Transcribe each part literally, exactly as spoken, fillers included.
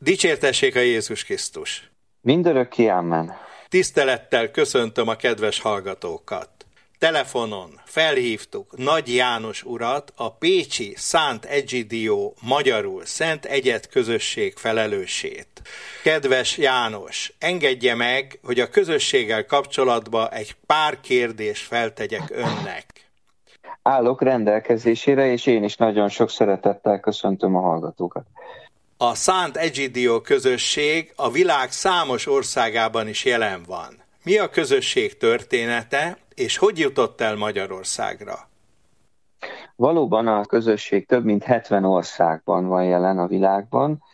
Dicsértessék a Jézus Krisztus! Mindörökké amen. Tisztelettel köszöntöm a kedves hallgatókat. Telefonon felhívtuk Nagy János urat, a pécsi Szánt Egidio, magyarul Szent Egyed közösség felelősét. Kedves János, engedje meg, hogy a közösséggel kapcsolatban egy pár kérdést feltegyek önnek. Állok rendelkezésére, és én is nagyon sok szeretettel köszöntöm a hallgatókat. A Szánt Egidio közösség a világ számos országában is jelen van. Mi a közösség története, és hogy jutott el Magyarországra? Valóban a közösség több mint hetven országban van jelen a világban.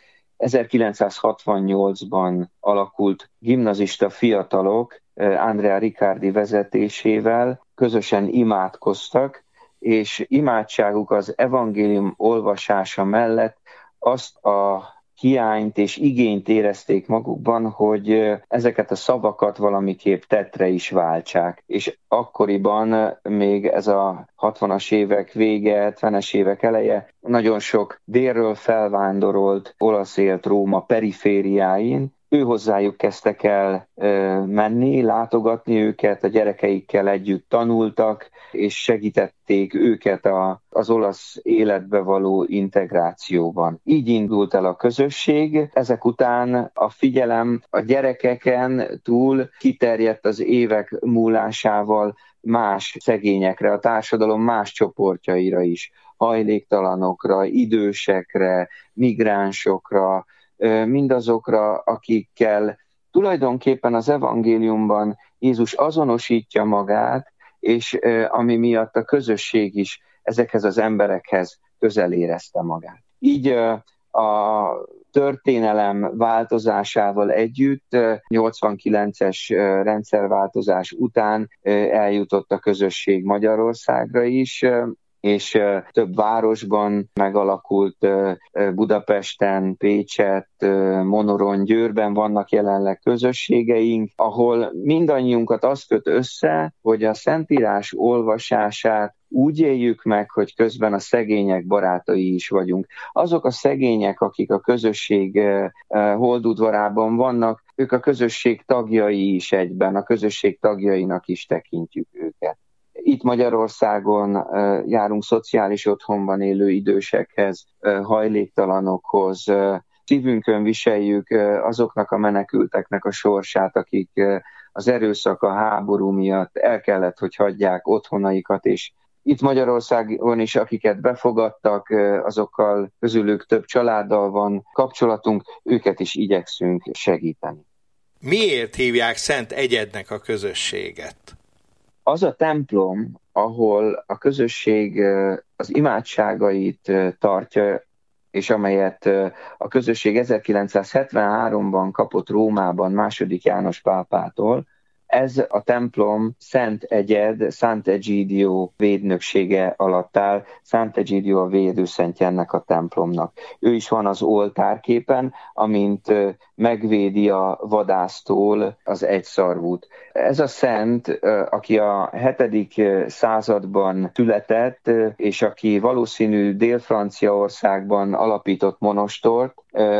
ezerkilencszázhatvannyolcban alakult gimnazista fiatalok Andrea Riccardi vezetésével, közösen imádkoztak, és imádságuk az evangélium olvasása mellett azt a hiányt és igényt érezték magukban, hogy ezeket a szavakat valamiképp tettre is váltsák. És akkoriban még ez a hatvanas évek vége, hetvenes évek eleje, nagyon sok délről felvándorolt olasz élt Róma perifériáin. Ő hozzájuk kezdtek el menni, látogatni őket, a gyerekeikkel együtt tanultak, és segítették őket a, az olasz életbe való integrációban. Így indult el a közösség, ezek után a figyelem a gyerekeken túl kiterjedt az évek múlásával más szegényekre, a társadalom más csoportjaira is, hajléktalanokra, idősekre, migránsokra, mindazokra, akikkel tulajdonképpen az evangéliumban Jézus azonosítja magát, és ami miatt a közösség is ezekhez az emberekhez közel érezte magát. Így a történelem változásával együtt, nyolcvankilences rendszerváltozás után eljutott a közösség Magyarországra is, és több városban megalakult, Budapesten, Pécset, Monoron, Győrben vannak jelenleg közösségeink, ahol mindannyiunkat azt köt össze, hogy a Szentírás olvasását úgy éljük meg, hogy közben a szegények barátai is vagyunk. Azok a szegények, akik a közösség holdudvarában vannak, ők a közösség tagjai is egyben, a közösség tagjainak is tekintjük őket. Itt Magyarországon járunk szociális otthonban élő idősekhez, hajléktalanokhoz, szívünkön viseljük azoknak a menekülteknek a sorsát, akik az erőszak, a háború miatt el kellett, hogy hagyják otthonaikat, és itt Magyarországon is, akiket befogadtak, azokkal közülük több családdal van kapcsolatunk, őket is igyekszünk segíteni. Miért hívják Szent Egyednek a közösséget? Az a templom, ahol a közösség az imádságait tartja, és amelyet a közösség ezerkilencszázhetvenháromban kapott Rómában második János pápától, ez a templom Szent Egyed, Szent Egidio védnöksége alatt áll. Szent Egidio a védőszentje ennek a templomnak. Ő is van az oltárképen, amint megvédi a vadásztól az egyszarvút. Ez a szent, aki a hetedik században született, és aki valószínű Dél-Franciaországban alapított monostort,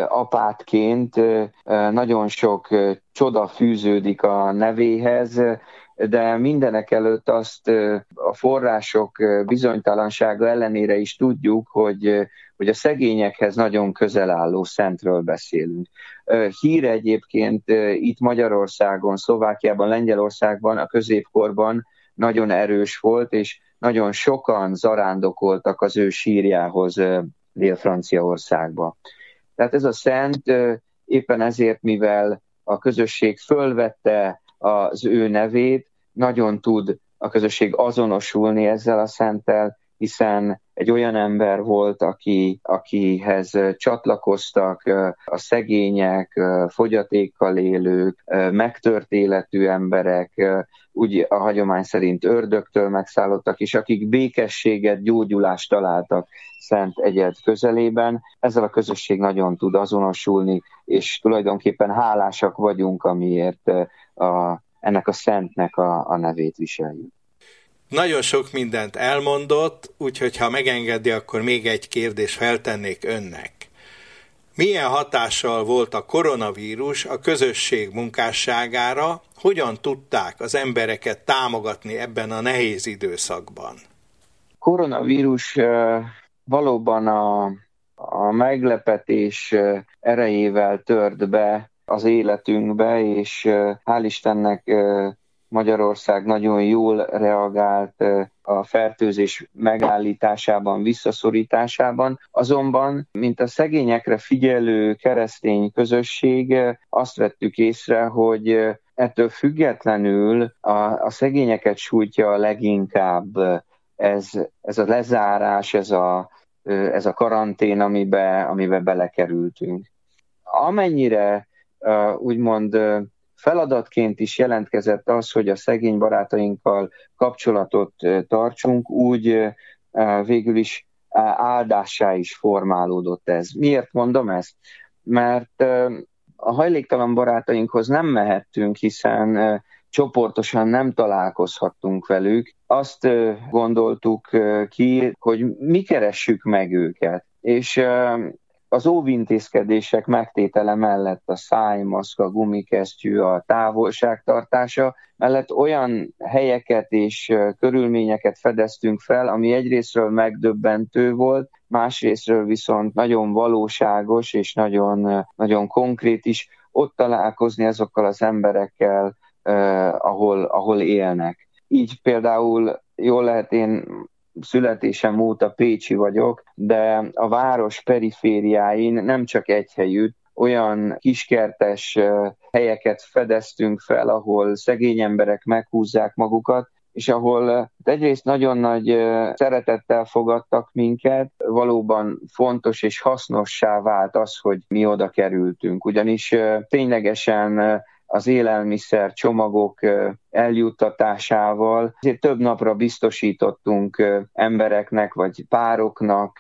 apátként nagyon sok csoda fűződik a nevéhez, de mindenek előtt azt a források bizonytalansága ellenére is tudjuk, hogy, hogy a szegényekhez nagyon közel álló szentről beszélünk. Hír egyébként itt Magyarországon, Szlovákiában, Lengyelországban a középkorban nagyon erős volt, és nagyon sokan zarándokoltak az ő sírjához Dél-Franciaországba. Tehát ez a szent éppen ezért, mivel a közösség fölvette az ő nevét, nagyon tud a közösség azonosulni ezzel a szenttel, hiszen egy olyan ember volt, aki, akihez csatlakoztak a szegények, fogyatékkal élők, megtört életű emberek, úgy a hagyomány szerint ördögtől megszállottak, és akik békességet, gyógyulást találtak Szent Egyed közelében. Ezzel a közösség nagyon tud azonosulni, és tulajdonképpen hálásak vagyunk, amiért a, ennek a szentnek a, a nevét viseljük. Nagyon sok mindent elmondott, úgyhogy ha megengedi, akkor még egy kérdést feltennék önnek. Milyen hatással volt a koronavírus a közösség munkásságára, hogyan tudták az embereket támogatni ebben a nehéz időszakban? Koronavírus valóban a, a meglepetés erejével tört be az életünkbe, és hál' Istennek Magyarország nagyon jól reagált a fertőzés megállításában, visszaszorításában. Azonban, mint a szegényekre figyelő keresztény közösség, azt vettük észre, hogy ettől függetlenül a, a szegényeket sújtja leginkább ez, ez a lezárás, ez a, ez a karantén, amibe, amibe belekerültünk. Amennyire úgymond feladatként is jelentkezett az, hogy a szegény barátainkkal kapcsolatot tartsunk, úgy végül is áldássá is formálódott ez. Miért mondom ezt? Mert a hajléktalan barátainkhoz nem mehettünk, hiszen csoportosan nem találkozhattunk velük. Azt gondoltuk ki, hogy mi keressük meg őket. És az óvintézkedések megtétele mellett a szájmaszk, a gumikesztyű, a távolságtartása mellett olyan helyeket és körülményeket fedeztünk fel, ami egyrészről megdöbbentő volt, másrészről viszont nagyon valóságos és nagyon, nagyon konkrét is, ott találkozni azokkal az emberekkel, eh, ahol, ahol élnek. Így például jól lehet, én születésem óta pécsi vagyok, de a város perifériáin nem csak egy helyütt, olyan kiskertes helyeket fedeztünk fel, ahol szegény emberek meghúzzák magukat, és ahol egyrészt nagyon nagy szeretettel fogadtak minket, valóban fontos és hasznossá vált az, hogy mi oda kerültünk. Ugyanis ténylegesen az élelmiszer csomagok eljuttatásával azért több napra biztosítottunk embereknek vagy pároknak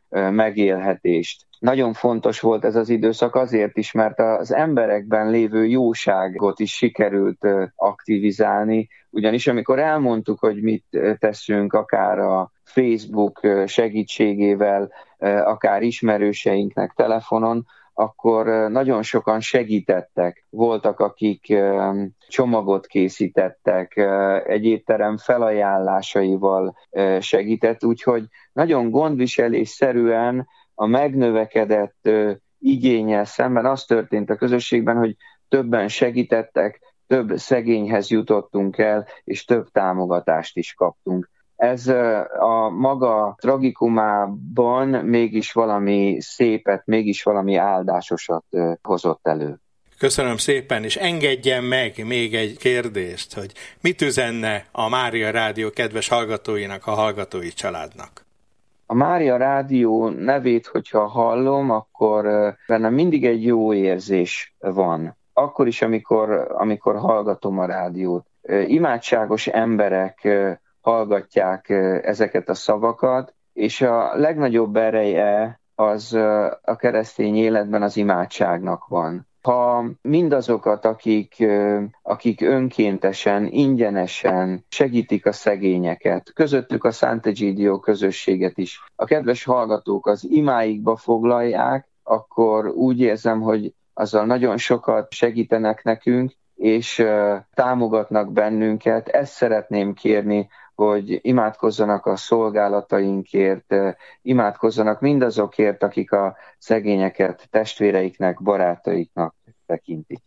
megélhetést. Nagyon fontos volt ez az időszak azért is, mert az emberekben lévő jóságot is sikerült aktivizálni, ugyanis amikor elmondtuk, hogy mit teszünk, akár a Facebook segítségével, akár ismerőseinknek telefonon, akkor nagyon sokan segítettek. Voltak, akik csomagot készítettek, egy étterem felajánlásaival segített, úgyhogy nagyon gondviselésszerűen a megnövekedett igénnyel szemben az történt a közösségben, hogy többen segítettek, több szegényhez jutottunk el, és több támogatást is kaptunk. Ez a maga tragikumában mégis valami szépet, mégis valami áldásosat hozott elő. Köszönöm szépen, és engedjen meg még egy kérdést, hogy mit üzenne a Mária Rádió kedves hallgatóinak, a hallgatói családnak? A Mária Rádió nevét, hogyha hallom, akkor bennem mindig egy jó érzés van. Akkor is, amikor, amikor hallgatom a rádiót. Imádságos emberek hallgatják ezeket a szavakat, és a legnagyobb ereje az a keresztény életben az imádságnak van. Ha mindazokat, akik, akik önkéntesen, ingyenesen segítik a szegényeket, közöttük a Sant'Egidio közösséget is, a kedves hallgatók az imáikba foglalják, akkor úgy érzem, hogy azzal nagyon sokat segítenek nekünk, és támogatnak bennünket. Ezt szeretném kérni, hogy imádkozzanak a szolgálatainkért, imádkozzanak mindazokért, akik a szegényeket testvéreiknek, barátaiknak tekintik.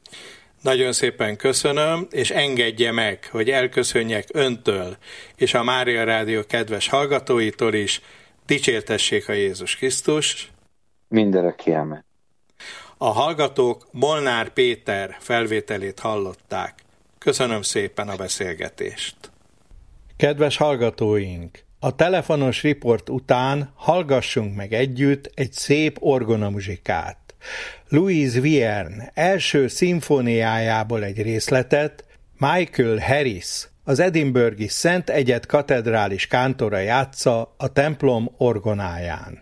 Nagyon szépen köszönöm, és engedje meg, hogy elköszönjek öntől és a Mária Rádió kedves hallgatóitól is. Dicsértessék a Jézus Krisztus! Mindörökké amen. A hallgatók Molnár Péter felvételét hallották. Köszönöm szépen a beszélgetést! Kedves hallgatóink! A telefonos riport után hallgassunk meg együtt egy szép orgonamuzsikát. Louise Vierne első szimfóniájából egy részletet Michael Harris, az edinburghi Szent Egyed katedrális kántora játsza a templom orgonáján.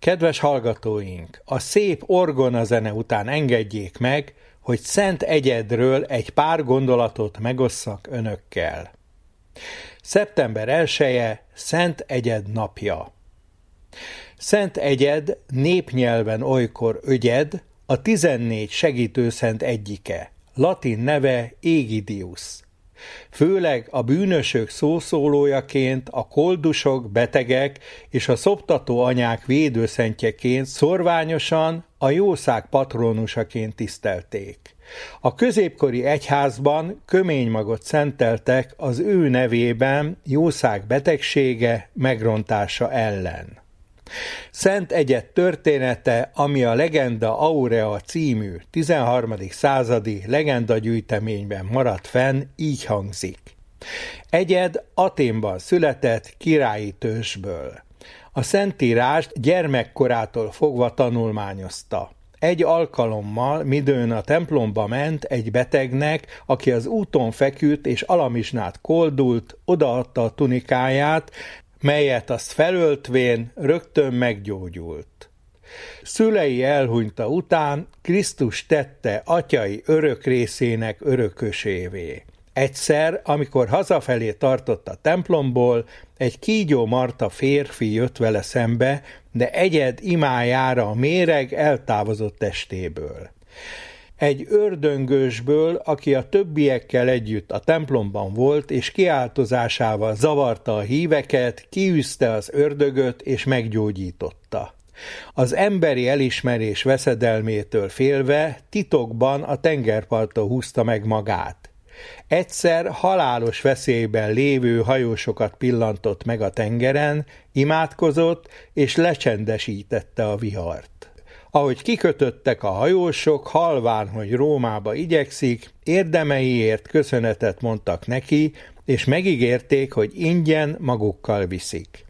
Kedves hallgatóink, a szép orgonazene után engedjék meg, hogy Szent Egyedről egy pár gondolatot megosszak önökkel. szeptember elseje Szent Egyed napja. Szent Egyed népnyelven olykor Ögyed, a tizennégy segítőszent egyike, latin neve Aegidius. Főleg a bűnösök szószólójaként, a koldusok, betegek és a szoptató anyák védőszentjeként, szorványosan a jószág patronusaként tisztelték. A középkori egyházban köménymagot szenteltek az ő nevében jószág betegsége megrontása ellen. Szent Egyed története, ami a Legenda Aurea című tizenharmadik századi legendagyűjteményben maradt fenn, így hangzik. Egyed Athénban született királyi törzsből. A Szentírást gyermekkorától fogva tanulmányozta. Egy alkalommal, midőn a templomba ment, egy betegnek, aki az úton feküdt és alamizsnát koldult, odaadta a tunikáját, melyet azt felöltvén rögtön meggyógyult. Szülei elhunyta után Krisztus tette atyai örök részének örökösévé. Egyszer, amikor hazafelé tartott a templomból, egy kígyó Marta férfi jött vele szembe, de Egyed imájára a méreg eltávozott testéből. Egy ördöngősből, aki a többiekkel együtt a templomban volt, és kiáltozásával zavarta a híveket, kiűzte az ördögöt és meggyógyította. Az emberi elismerés veszedelmétől félve titokban a tengerparton húzta meg magát. Egyszer halálos veszélyben lévő hajósokat pillantott meg a tengeren, imádkozott és lecsendesítette a vihart. Ahogy kikötöttek a hajósok, halván, hogy Rómába igyekszik, érdemeiért köszönetet mondtak neki, és megígérték, hogy ingyen magukkal viszik.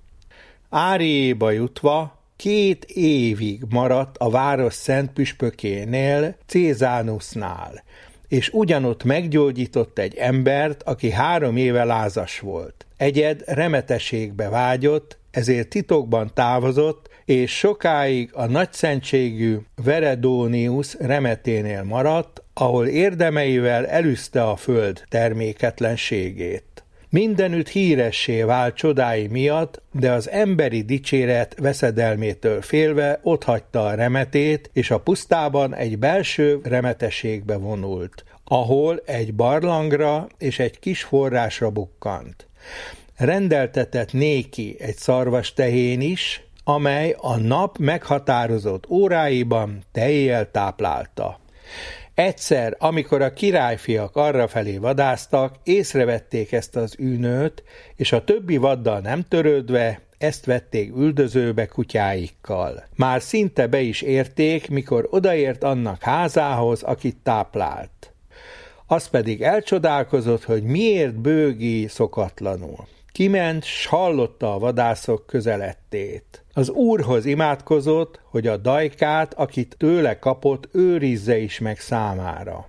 Áriéba jutva két évig maradt a város szent püspökénél, Cézánusnál, és ugyanott meggyógyított egy embert, aki három éve lázas volt. Egyed remetességbe vágyott, ezért titokban távozott, és sokáig a nagyszentségű Veredónius remeténél maradt, ahol érdemeivel elűzte a föld terméketlenségét. Mindenütt híressé vált csodái miatt, de az emberi dicséret veszedelmétől félve otthagyta a remetét, és a pusztában egy belső remetességbe vonult, ahol egy barlangra és egy kis forrásra bukkant. Rendeltetett néki egy szarvastehén is, amely a nap meghatározott óráiban tejjel táplálta. Egyszer, amikor a királyfiak arrafelé vadásztak, észrevették ezt az űnőt, és a többi vaddal nem törődve, ezt vették üldözőbe kutyáikkal. Már szinte be is érték, mikor odaért annak házához, akit táplált. Az pedig elcsodálkozott, hogy miért bőgi szokatlanul. Kiment, s hallotta a vadászok közelettét. Az úrhoz imádkozott, hogy a dajkát, akit tőle kapott, őrizze is meg számára.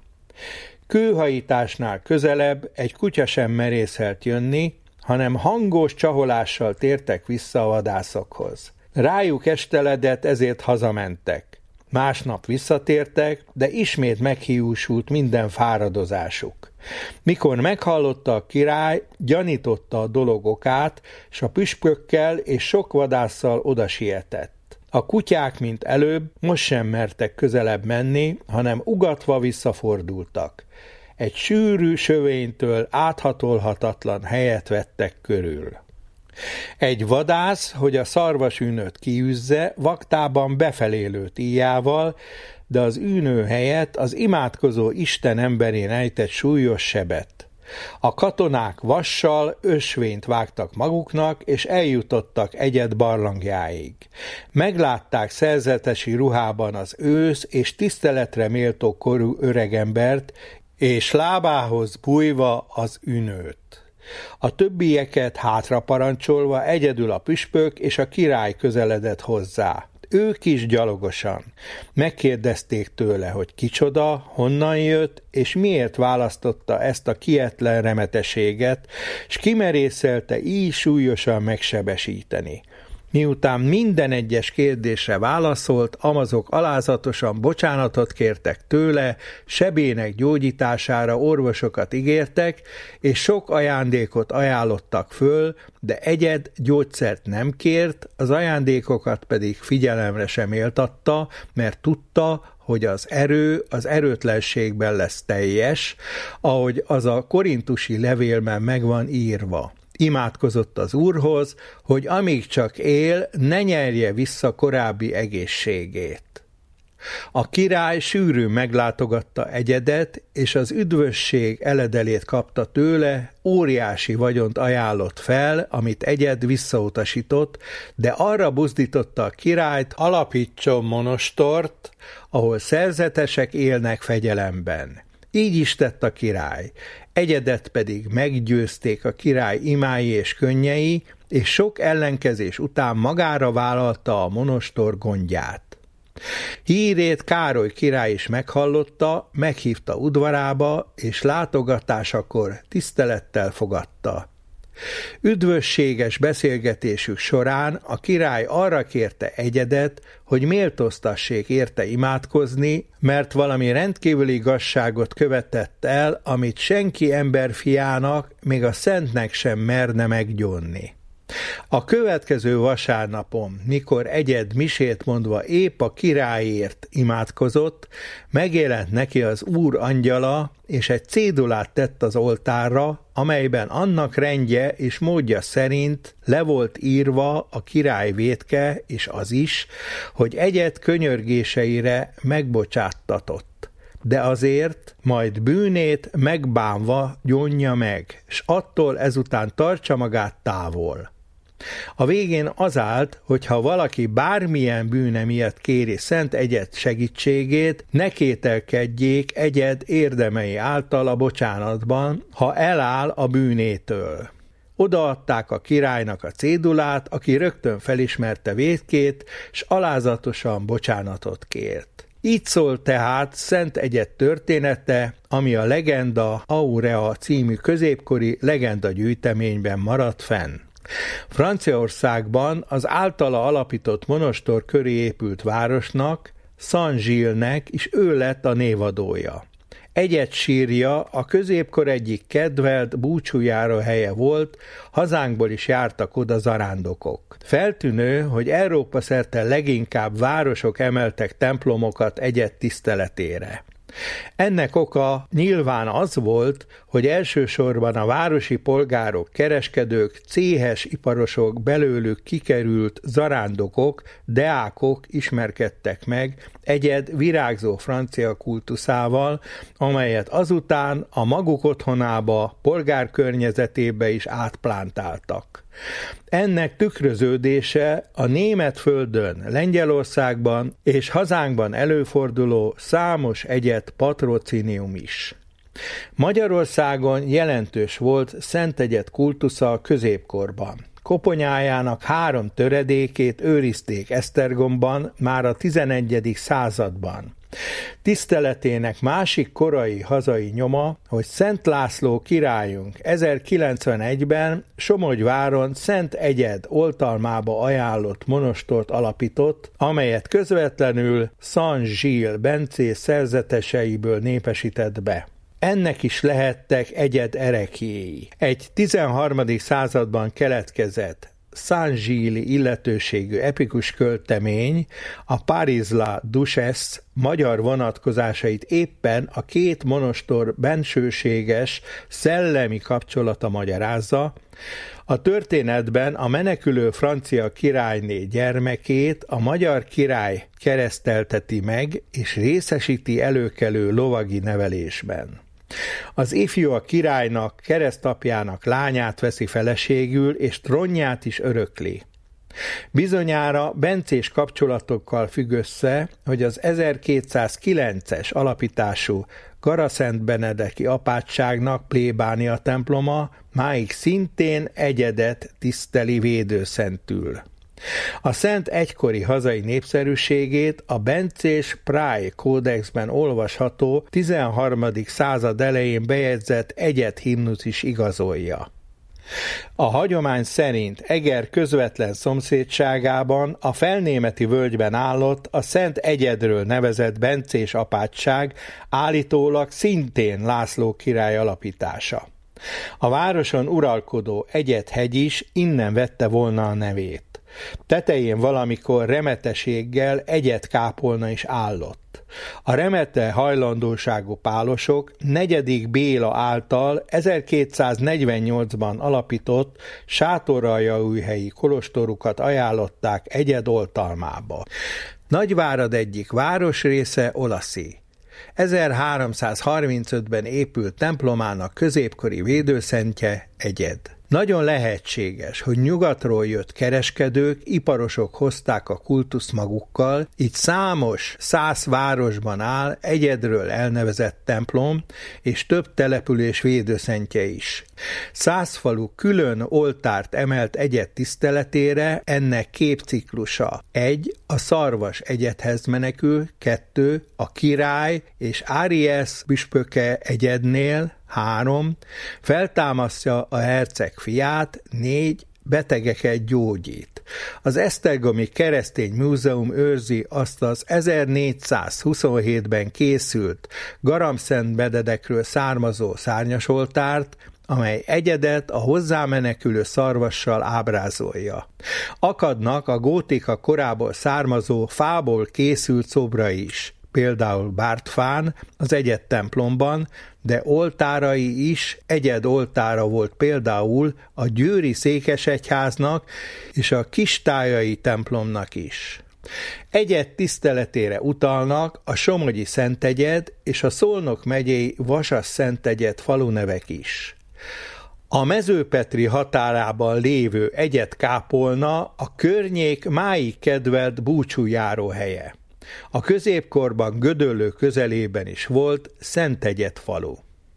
Kőhajításnál közelebb egy kutya sem merészelt jönni, hanem hangos csaholással tértek vissza a vadászokhoz. Rájuk esteledett, ezért hazamentek. Másnap visszatértek, de ismét meghiúsult minden fáradozásuk. Mikor meghallotta a király, gyanította a dolog okát, s a püspökkel és sok vadásszal odasietett. A kutyák, mint előbb, most sem mertek közelebb menni, hanem ugatva visszafordultak. Egy sűrű sövénytől áthatolhatatlan helyet vettek körül. Egy vadász, hogy a szarvasűnöt kiűzze, vaktában befelé lőtt íjával, de az űnő helyett az imádkozó Isten emberén ejtett súlyos sebet. A katonák vassal ösvényt vágtak maguknak, és eljutottak Egyed barlangjáig. Meglátták szerzetesi ruhában az ősz és tiszteletre méltó korú öregembert, és lábához bújva az űnőt. A többieket hátra parancsolva egyedül a püspök és a király közeledett hozzá. Ők is gyalogosan. Megkérdezték tőle, hogy kicsoda, honnan jött, és miért választotta ezt a kietlen remeteséget, s kimerészelte így súlyosan megsebesíteni. Miután minden egyes kérdésre válaszolt, amazok alázatosan bocsánatot kértek tőle, sebének gyógyítására orvosokat ígértek, és sok ajándékot ajánlottak föl, de egyed gyógyszert nem kért, az ajándékokat pedig figyelemre sem méltatta, mert tudta, hogy az erő az erőtlenségben lesz teljes, ahogy az a korintusi levélben meg van írva. Imádkozott az Úrhoz, hogy amíg csak él, ne nyerje vissza korábbi egészségét. A király sűrűn meglátogatta egyedet, és az üdvösség eledelét kapta tőle, óriási vagyont ajánlott fel, amit egyed visszautasított, de arra buzdította a királyt, alapítson monostort, ahol szerzetesek élnek fegyelemben. Így is tett a király. Egyedet pedig meggyőzték a király imái és könnyei, és sok ellenkezés után magára vállalta a monostor gondját. Hírét Károly király is meghallotta, meghívta udvarába, és látogatásakor tisztelettel fogadta. Üdvösséges beszélgetésük során a király arra kérte egyedet, hogy méltóztassék érte imádkozni, mert valami rendkívüli igazságot követett el, amit senki emberfiának, még a szentnek sem merne meggyónni. A következő vasárnapon, mikor egyed misét mondva épp a királyért imádkozott, megjelent neki az Úr angyala, és egy cédulát tett az oltárra, amelyben annak rendje és módja szerint le volt írva a király vétke, és az is, hogy egyed könyörgéseire megbocsáttatott. De azért majd bűnét megbánva gyónja meg, s attól ezután tartsa magát távol. A végén az állt, hogy ha valaki bármilyen bűne miatt kéri Szent Egyed segítségét, ne kételkedjék egyed érdemei által a bocsánatban, ha eláll a bűnétől. Odaadták a királynak a cédulát, aki rögtön felismerte vétkét, s alázatosan bocsánatot kért. Így szól tehát Szent Egyed története, ami a Legenda Aurea című középkori legenda gyűjteményben maradt fenn. Franciaországban az általa alapított monostor köré épült városnak, Saint-Gilles-nek is ő lett a névadója. Egyed sírja a középkor egyik kedvelt búcsújáró helye volt, hazánkból is jártak oda zarándokok. Feltűnő, hogy Európa szerte leginkább városok emeltek templomokat Egyed tiszteletére. Ennek oka nyilván az volt, hogy elsősorban a városi polgárok, kereskedők, céhes iparosok, belőlük kikerült zarándokok, deákok ismerkedtek meg Egyed virágzó francia kultuszával, amelyet azután a maguk otthonába, polgárkörnyezetébe is átplántáltak. Ennek tükröződése a német földön, Lengyelországban és hazánkban előforduló számos Egyed patrocinium is. Magyarországon jelentős volt Szent Egyed kultusza a középkorban. Koponyájának három töredékét őrizték Esztergomban már a tizenegyedik században. Tiszteletének másik korai hazai nyoma, hogy Szent László királyunk ezerkilencvenegyben Somogyváron Szent Egyed oltalmába ajánlott monostort alapított, amelyet közvetlenül Saint-Gilles bencés szerzeteseiből népesített be. Ennek is lehettek Egyed ereklyéi. Egy tizenharmadik században keletkezett Saint-Gilles-i illetőségű epikus költemény, a Paris la Duchesse magyar vonatkozásait éppen a két monostor bensőséges, szellemi kapcsolata magyarázza. A történetben a menekülő francia királyné gyermekét a magyar király keresztelteti meg, és részesíti előkelő lovagi nevelésben. Az ifjú a királynak, keresztapjának lányát veszi feleségül, és trónját is örökli. Bizonyára bencés kapcsolatokkal függ össze, hogy az ezerkétszázkilences alapítású Garaszent-Benedeki apátságnak plébánia temploma máig szintén Egyedet tiszteli védőszentül. A szent egykori hazai népszerűségét a bencés Prai kódexben olvasható tizenharmadik század elején bejegyzett Egyed himnusz is igazolja. A hagyomány szerint Eger közvetlen szomszédságában a Felnémeti völgyben állott a Szent Egyedről nevezett bencés apátság, állítólag szintén László király alapítása. A városon uralkodó Egyed-hegy is innen vette volna a nevét. Tetején valamikor remeteséggel Egyed-kápolna is állott. A remete hajlandóságú pálosok negyedik Béla által ezerkétszáznegyvennyolcban alapított sátoraljaújhelyi kolostorukat ajánlották Egyed oltalmába. Nagyvárad egyik városrésze Olaszi. ezerháromszázharmincötben épült templomának középkori védőszentje Egyed. Nagyon lehetséges, hogy nyugatról jött kereskedők, iparosok hozták a kultuszt magukkal, így számos szász városban áll Egyedről elnevezett templom, és több település védőszentje is. Szász falu külön oltárt emelt Egyed tiszteletére, ennek képciklusa: egy. A szarvas Egyedhez menekül, kettő. A király és Áriesz püspöke Egyednél, három. Feltámasztja a herceg fiát, négy. Betegeket gyógyít. Az Esztergomi Keresztény Múzeum őrzi azt az ezernégyszázhuszonhétben készült Garamszent Benedekről származó szárnyasoltárt, amely Egyedet a hozzámenekülő szarvassal ábrázolja. Akadnak a gótika korából származó fából készült szobra is, például Bártfán, az Egyed templomban, de oltárai is Egyed oltára volt például a győri székesegyháznak és a kistájai templomnak is. Egyed tiszteletére utalnak a somogyi Szentegyed és a Szolnok megyei Vasas-Szentegyed falunevek is. A Mezőpetri határában lévő Egyed-kápolna a környék máig kedvelt búcsújáróhelye. A középkorban Gödöllő közelében is volt Szentegyed falu.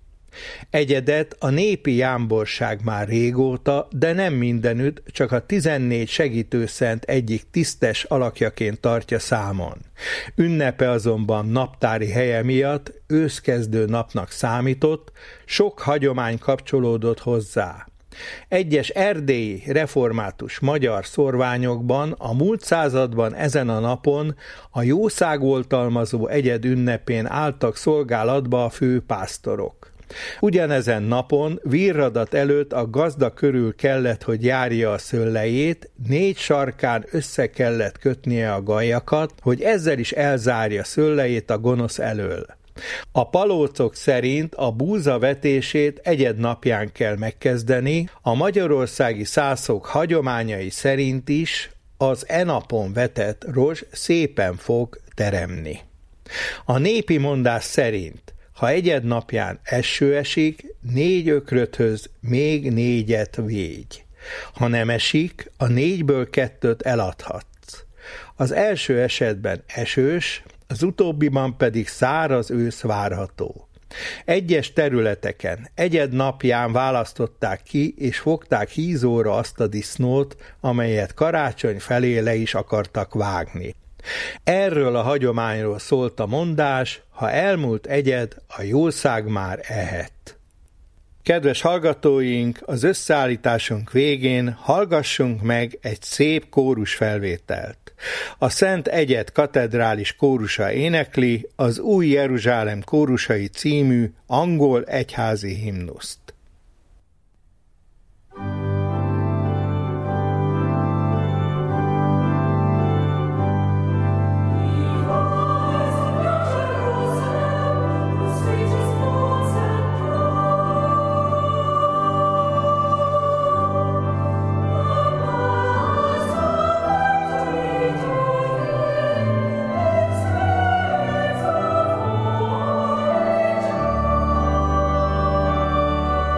Egyedet a népi jámborság már régóta, de nem mindenütt, csak a tizennégy segítőszent egyik tisztes alakjaként tartja számon. Ünnepe azonban naptári helye miatt őszkezdő napnak számított, sok hagyomány kapcsolódott hozzá. Egyes erdélyi református magyar szorványokban a múlt században ezen a napon a jószágoltalmazó Egyed ünnepén álltak szolgálatba a főpásztorok. Ugyanezen napon Virradat előtt a gazda körül kellett, hogy járja a szőlejét, négy sarkán össze kellett kötnie a gajakat, hogy ezzel is elzárja szőlejét a gonosz elől. A palócok szerint a búza vetését Egyed napján kell megkezdeni, a magyarországi szászok hagyományai szerint is az e napon vetett rozs szépen fog teremni. A népi mondás szerint, ha Egyed napján eső esik, négy ökröthöz még négyet végy. Ha nem esik, a négyből kettőt eladhatsz. Az első esetben esős, az utóbbiban pedig száraz ősz várható. Egyes területeken Egyed napján választották ki és fogták hízóra azt a disznót, amelyet karácsony felé le is akartak vágni. Erről a hagyományról szólt a mondás: ha elmúlt Egyed, a jószág már ehet. Kedves hallgatóink, az összeállításunk végén hallgassunk meg egy szép kórusfelvételt. A Szent Egyed katedrális kórusa énekli az Új Jeruzsálem kórusai című angol egyházi himnuszt. Thank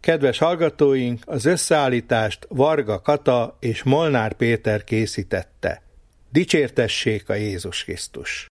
Kedves hallgatóink, az összeállítást Varga Kata és Molnár Péter készítette. Dicsértessék a Jézus Krisztus!